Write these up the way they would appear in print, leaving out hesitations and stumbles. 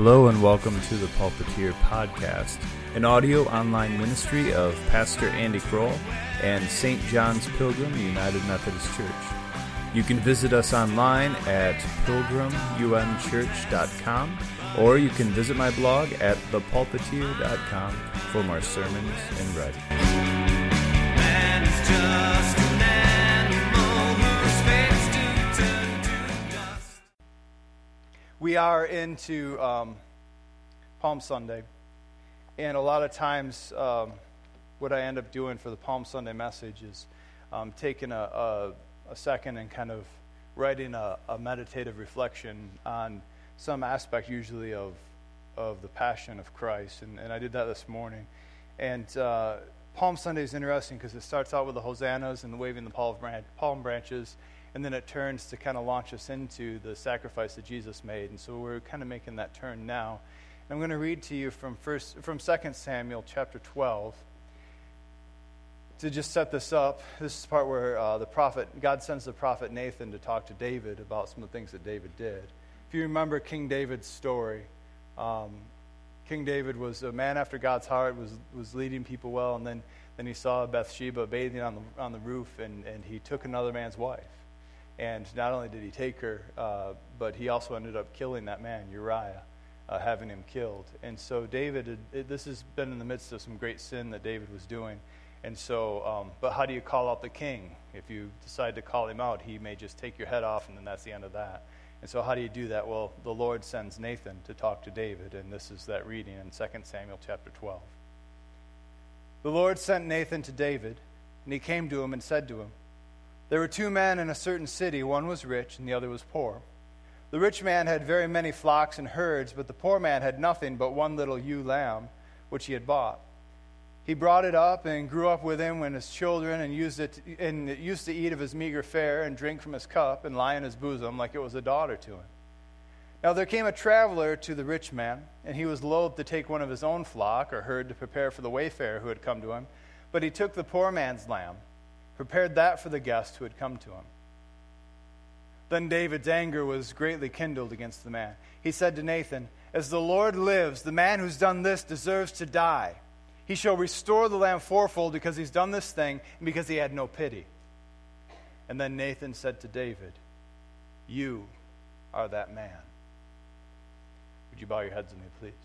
Hello and welcome to the Pulpiteer Podcast, an audio online ministry of Pastor Andy Kroll and St. John's Pilgrim United Methodist Church. You can visit us online at pilgrimunchurch.com, or you can visit my blog at thepulpiteer.com for more sermons and writing. Man is just an animal who expects to turn to dust. We are into Palm Sunday, and a lot of times what I end up doing for the Palm Sunday message is taking a second and kind of writing a meditative reflection on some aspect usually of the Passion of Christ, and I did that this morning. And Palm Sunday is interesting because it starts out with the hosannas and the waving the palm branches, and then it turns to kind of launch us into the sacrifice that Jesus made. And so we're kind of making that turn now. I'm going to read to you from 2 Samuel chapter 12. To just set this up, this is the part where God sends the prophet Nathan to talk to David about some of the things that David did. If you remember King David's story, King David was a man after God's heart, was leading people well, and then he saw Bathsheba bathing on the roof, and he took another man's wife. And not only did he take her, but he also ended up killing that man, Uriah, having him killed. And so David, this has been in the midst of some great sin that David was doing. And so, but how do you call out the king? If you decide to call him out, he may just take your head off, and then that's the end of that. And so how do you do that? Well, the Lord sends Nathan to talk to David, and this is that reading in 2 Samuel chapter 12. The Lord sent Nathan to David, and he came to him and said to him, "There were two men in a certain city, one was rich and the other was poor. The rich man had very many flocks and herds, but the poor man had nothing but one little ewe lamb, which he had bought. He brought it up and grew up with him when his children, and it used to eat of his meager fare and drink from his cup and lie in his bosom like it was a daughter to him. Now there came a traveler to the rich man, and he was loath to take one of his own flock or herd to prepare for the wayfarer who had come to him, but he took the poor man's lamb, prepared that for the guest who had come to him. Then David's anger was greatly kindled against the man. He said to Nathan, 'As the Lord lives, the man who's done this deserves to die. He shall restore the lamb fourfold because he's done this thing and because he had no pity.' And then Nathan said to David, 'You are that man.'" Would you bow your heads with me, please?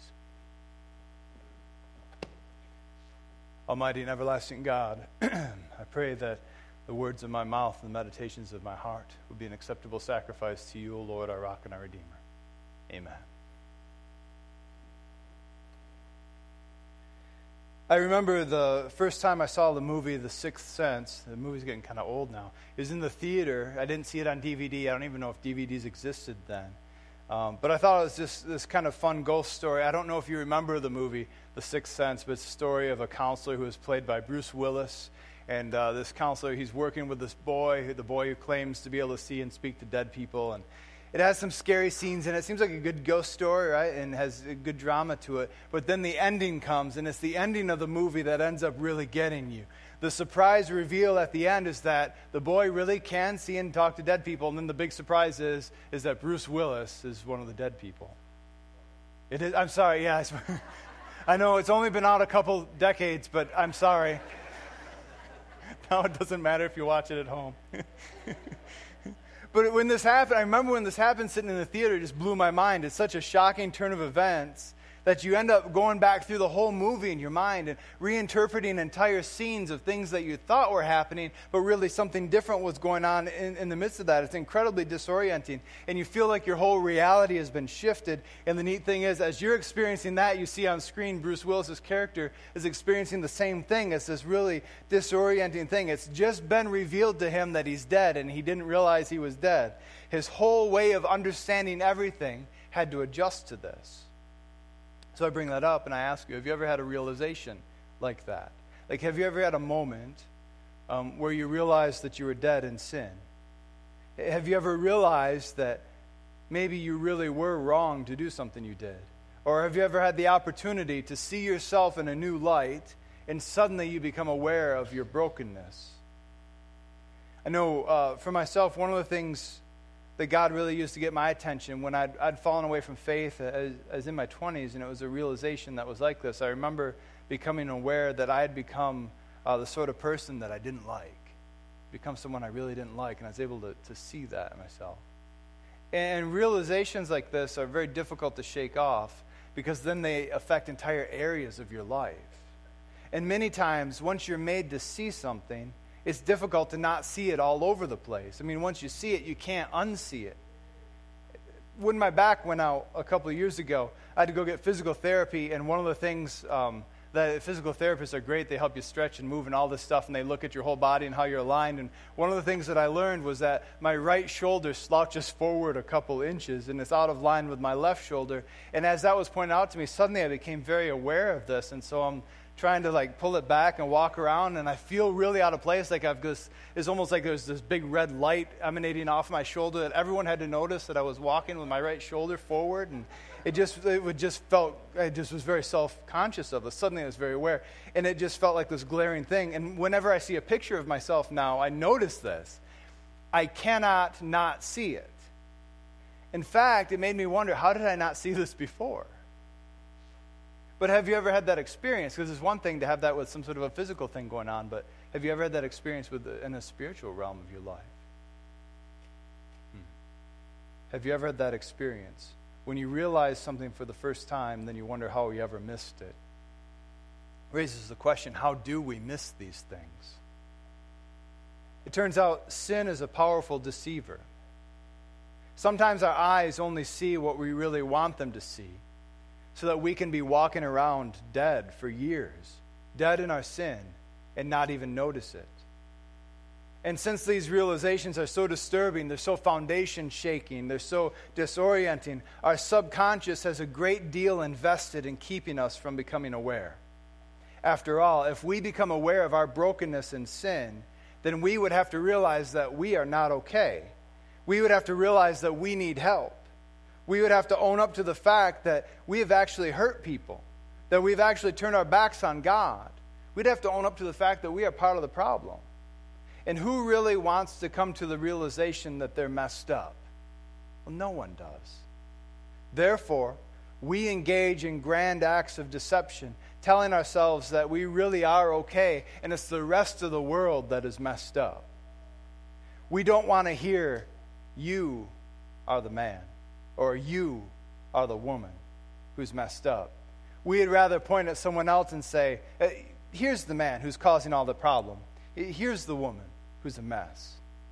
Almighty and everlasting God, I pray that the words of my mouth and the meditations of my heart would be an acceptable sacrifice to you, O Lord, our rock and our Redeemer. Amen. I remember the first time I saw the movie The Sixth Sense. The movie's getting kind of old now. It was in the theater. I didn't see it on DVD. I don't even know if DVDs existed then. But I thought it was just this kind of fun ghost story. I don't know if you remember the movie The Sixth Sense, but it's a story of a counselor who was played by Bruce Willis. And this counselor, he's working with this boy, the boy who claims to be able to see and speak to dead people. And it has some scary scenes in it. It seems like a good ghost story, right? And has a good drama to it. But then the ending comes, and it's the ending of the movie that ends up really getting you. The surprise reveal at the end is that the boy really can see and talk to dead people. And then the big surprise is that Bruce Willis is one of the dead people. It is. I'm sorry, yeah. I know it's only been out a couple decades, but I'm sorry. Now it doesn't matter if you watch it at home. But when this happened, I remember when this happened sitting in the theater, it just blew my mind. It's such a shocking turn of events that you end up going back through the whole movie in your mind and reinterpreting entire scenes of things that you thought were happening, but really something different was going on in the midst of that. It's incredibly disorienting, and you feel like your whole reality has been shifted. And the neat thing is, as you're experiencing that, you see on screen Bruce Willis's character is experiencing the same thing. It's this really disorienting thing. It's just been revealed to him that he's dead, and he didn't realize he was dead. His whole way of understanding everything had to adjust to this. So I bring that up and I ask you, have you ever had a realization like that? Like, have you ever had a moment where you realized that you were dead in sin? Have you ever realized that maybe you really were wrong to do something you did? Or have you ever had the opportunity to see yourself in a new light and suddenly you become aware of your brokenness? I know for myself, one of the things that God really used to get my attention when I'd fallen away from faith as in my 20s, and it was a realization that was like this. I remember becoming aware that I had become the sort of person that I didn't like, become someone I really didn't like, and I was able to see that in myself. And realizations like this are very difficult to shake off because then they affect entire areas of your life. And many times, once you're made to see something, it's difficult to not see it all over the place. I mean, once you see it, you can't unsee it. When my back went out a couple of years ago, I had to go get physical therapy, and one of the things that physical therapists are great. They help you stretch and move and all this stuff, and they look at your whole body and how you're aligned. And one of the things that I learned was that my right shoulder slouches forward a couple inches, and it's out of line with my left shoulder. And as that was pointed out to me, suddenly I became very aware of this, and so I'm trying to pull it back and walk around, and I feel really out of place. It's almost like there's this big red light emanating off my shoulder that everyone had to notice that I was walking with my right shoulder forward, and I just was very self-conscious of it. Suddenly I was very aware, and it just felt like this glaring thing. And whenever I see a picture of myself now, I notice this. I cannot not see it. In fact, it made me wonder, how did I not see this before? But have you ever had that experience? Because it's one thing to have that with some sort of a physical thing going on, but have you ever had that experience in a spiritual realm of your life? Have you ever had that experience? When you realize something for the first time, then you wonder how you ever missed it. Raises the question, how do we miss these things? It turns out sin is a powerful deceiver. Sometimes our eyes only see what we really want them to see, so that we can be walking around dead for years, dead in our sin, and not even notice it. And since these realizations are so disturbing, they're so foundation shaking, they're so disorienting, our subconscious has a great deal invested in keeping us from becoming aware. After all, if we become aware of our brokenness and sin, then we would have to realize that we are not okay. We would have to realize that we need help. We would have to own up to the fact that we have actually hurt people, that we've actually turned our backs on God. We'd have to own up to the fact that we are part of the problem. And who really wants to come to the realization that they're messed up? Well, no one does. Therefore, we engage in grand acts of deception, telling ourselves that we really are okay, and it's the rest of the world that is messed up. We don't want to hear, you are the man, or you are the woman who's messed up. We'd rather point at someone else and say, here's the man who's causing all the problem. Here's the woman who's a mess.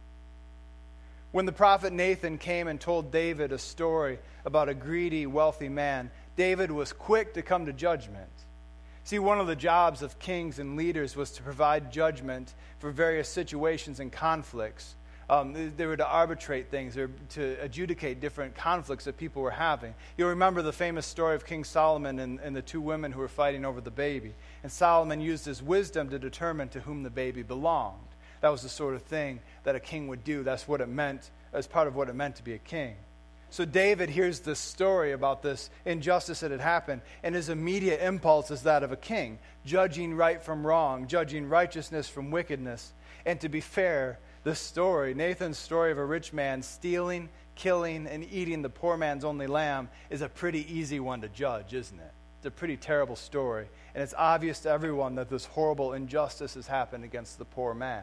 When the prophet Nathan came and told David a story about a greedy, wealthy man, David was quick to come to judgment. See, one of the jobs of kings and leaders was to provide judgment for various situations and conflicts. They were to arbitrate things, or to adjudicate different conflicts that people were having. You'll remember the famous story of King Solomon and the two women who were fighting over the baby. And Solomon used his wisdom to determine to whom the baby belonged. That was the sort of thing that a king would do. That's what it meant, as part of what it meant to be a king. So David hears this story about this injustice that had happened, and his immediate impulse is that of a king, judging right from wrong, judging righteousness from wickedness. And to be fair, this story, Nathan's story of a rich man stealing, killing, and eating the poor man's only lamb, is a pretty easy one to judge, isn't it? It's a pretty terrible story, and it's obvious to everyone that this horrible injustice has happened against the poor man.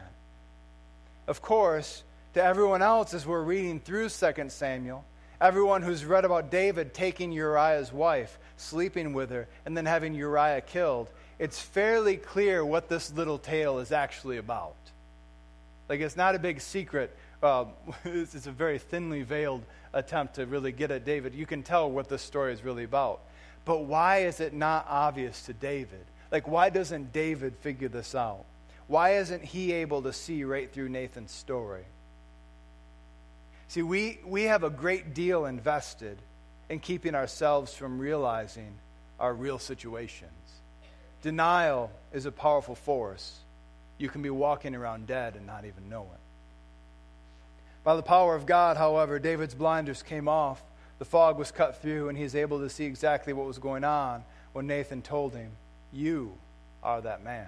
Of course, to everyone else, as we're reading through 2 Samuel, everyone who's read about David taking Uriah's wife, sleeping with her, and then having Uriah killed, it's fairly clear what this little tale is actually about. It's not a big secret. It's a very thinly veiled attempt to really get at David. You can tell what this story is really about. But why is it not obvious to David? Why doesn't David figure this out? Why isn't he able to see right through Nathan's story? See, we have a great deal invested in keeping ourselves from realizing our real situations. Denial is a powerful force. You can be walking around dead and not even know it. By the power of God, however, David's blinders came off, the fog was cut through, and he's able to see exactly what was going on when Nathan told him, you are that man.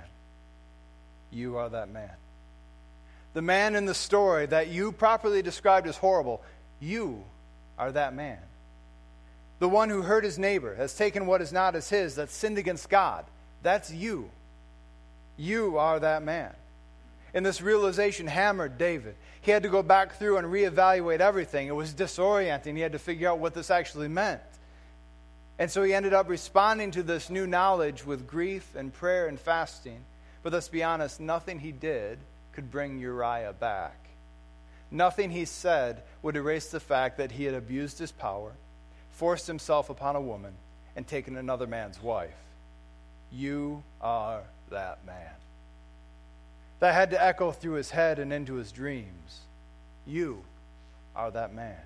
You are that man. The man in the story that you properly described as horrible, You are that man. The one who hurt his neighbor, has taken what is not as his, that's sinned against God. That's you. You are that man. And this realization hammered David. He had to go back through and reevaluate everything. It was disorienting. He had to figure out what this actually meant. And so he ended up responding to this new knowledge with grief and prayer and fasting. But let's be honest, nothing he did could bring Uriah back. Nothing he said would erase the fact that he had abused his power, forced himself upon a woman, and taken another man's wife. You are that man. That had to echo through his head and into his dreams. You are that man.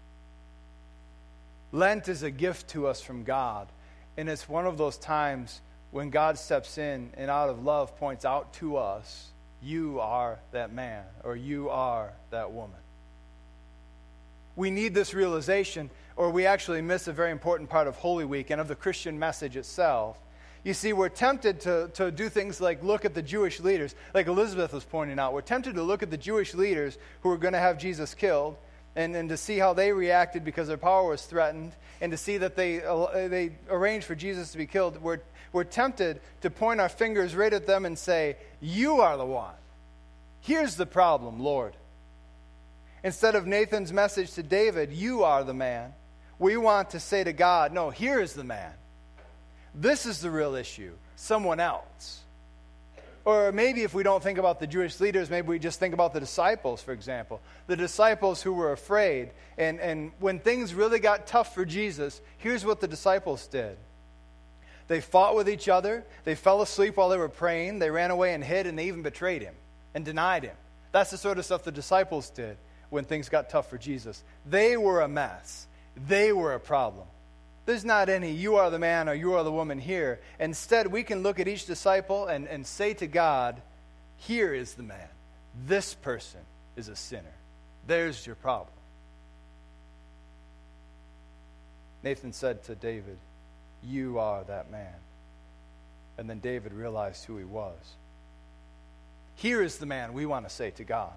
Lent is a gift to us from God, and it's one of those times when God steps in and out of love points out to us, you are that man, or you are that woman. We need this realization, or we actually miss a very important part of Holy Week and of the Christian message itself. You see, we're tempted to do things like look at the Jewish leaders, like Elizabeth was pointing out. We're tempted to look at the Jewish leaders who were going to have Jesus killed, and to see how they reacted because their power was threatened, and to see that they arranged for Jesus to be killed. We're tempted to point our fingers right at them and say, you are the one. Here's the problem, Lord. Instead of Nathan's message to David, you are the man, we want to say to God, no, here is the man. This is the real issue, someone else. Or maybe if we don't think about the Jewish leaders, maybe we just think about the disciples, for example. The disciples who were afraid. And when things really got tough for Jesus, here's what the disciples did. They fought with each other. They fell asleep while they were praying. They ran away and hid, and they even betrayed him and denied him. That's the sort of stuff the disciples did when things got tough for Jesus. They were a mess. They were a problem. There's not any you are the man or you are the woman here. Instead, we can look at each disciple and say to God, here is the man. This person is a sinner. There's your problem. Nathan said to David, you are that man. And then David realized who he was. Here is the man we want to say to God.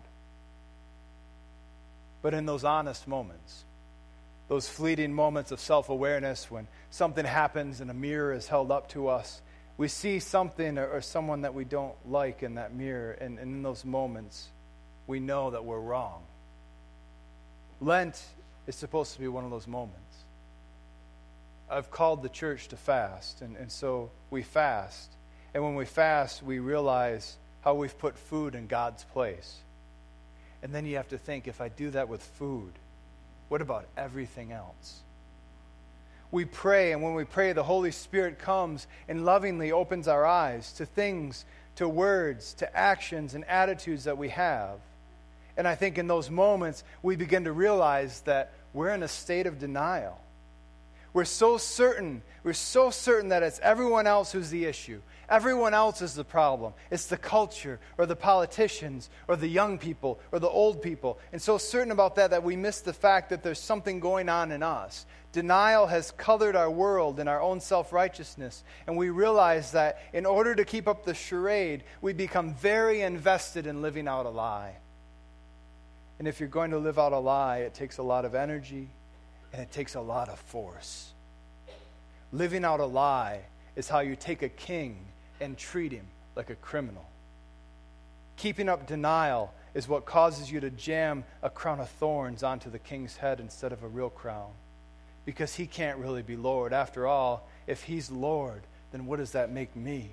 But in those honest moments, those fleeting moments of self-awareness when something happens and a mirror is held up to us, we see something or someone that we don't like in that mirror, and in those moments, we know that we're wrong. Lent is supposed to be one of those moments. I've called the church to fast, and so we fast. And when we fast, we realize how we've put food in God's place. And then you have to think, if I do that with food, what about everything else? We pray, and when we pray, the Holy Spirit comes and lovingly opens our eyes to things, to words, to actions and attitudes that we have. And I think in those moments, we begin to realize that we're in a state of denial. We're so certain that it's everyone else who's the issue. Everyone else is the problem. It's the culture or the politicians or the young people or the old people. And so certain about that we miss the fact that there's something going on in us. Denial has colored our world in our own self-righteousness. And we realize that in order to keep up the charade, we become very invested in living out a lie. And if you're going to live out a lie, it takes a lot of energy and it takes a lot of force. Living out a lie is how you take a king and treat him like a criminal. Keeping up denial is what causes you to jam a crown of thorns onto the king's head instead of a real crown. Because he can't really be Lord. After all, if he's Lord, then what does that make me?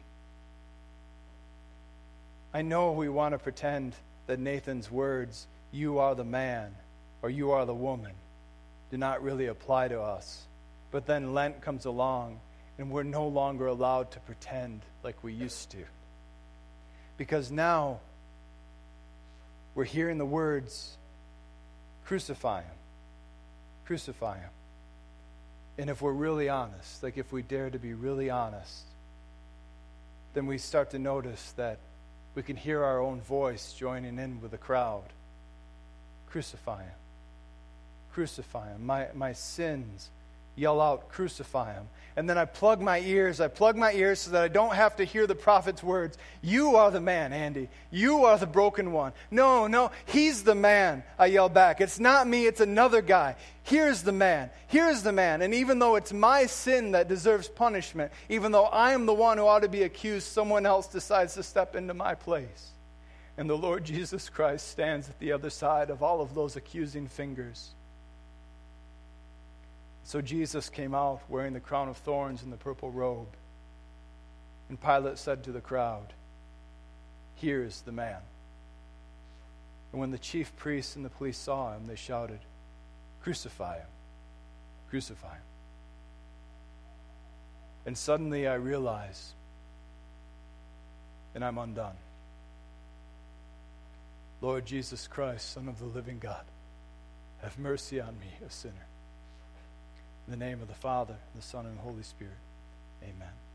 I know we want to pretend that Nathan's words, you are the man or you are the woman, do not really apply to us. But then Lent comes along and we're no longer allowed to pretend like we used to. Because now we're hearing the words, crucify him, crucify him. And if we're really honest, like if we dare to be really honest, then we start to notice that we can hear our own voice joining in with the crowd. Crucify him. Crucify him. My sins yell out, "Crucify him." And then I plug my ears so that I don't have to hear the prophet's words. "You are the man, Andy. You are the broken one." No, he's the man, I yell back. "It's not me, it's another guy. Here's the man. Here's the man." And even though it's my sin that deserves punishment, even though I am the one who ought to be accused, someone else decides to step into my place. And the Lord Jesus Christ stands at the other side of all of those accusing fingers. So Jesus came out wearing the crown of thorns and the purple robe. And Pilate said to the crowd, "Here's the man." And when the chief priests and the police saw him, they shouted, "Crucify him! Crucify him!" And suddenly I realize that I'm undone. Lord Jesus Christ, Son of the living God, have mercy on me, a sinner. In the name of the Father, the Son, and the Holy Spirit, amen.